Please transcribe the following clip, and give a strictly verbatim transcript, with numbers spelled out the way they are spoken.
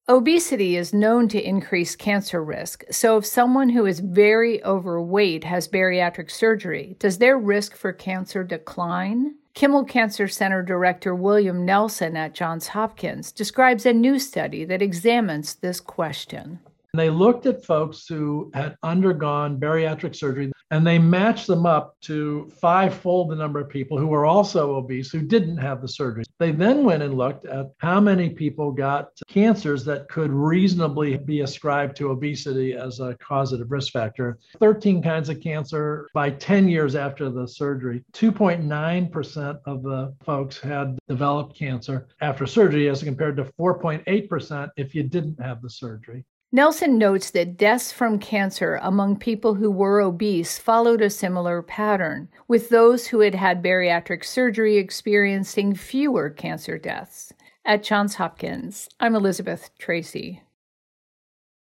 Obesity is known to increase cancer risk, so if someone who is very overweight has bariatric surgery, does their risk for cancer decline? Kimmel Cancer Center Director William Nelson at Johns Hopkins describes a new study that examines this question. They looked at folks who had undergone bariatric surgery, and they matched them up to five-fold the number of people who were also obese who didn't have the surgery. They then went and looked at how many people got cancers that could reasonably be ascribed to obesity as a causative risk factor. thirteen kinds of cancer by ten years after the surgery. two point nine percent of the folks had developed cancer after surgery as compared to four point eight percent if you didn't have the surgery. Nelson notes that deaths from cancer among people who were obese followed a similar pattern, with those who had had bariatric surgery experiencing fewer cancer deaths. At Johns Hopkins, I'm Elizabeth Tracy.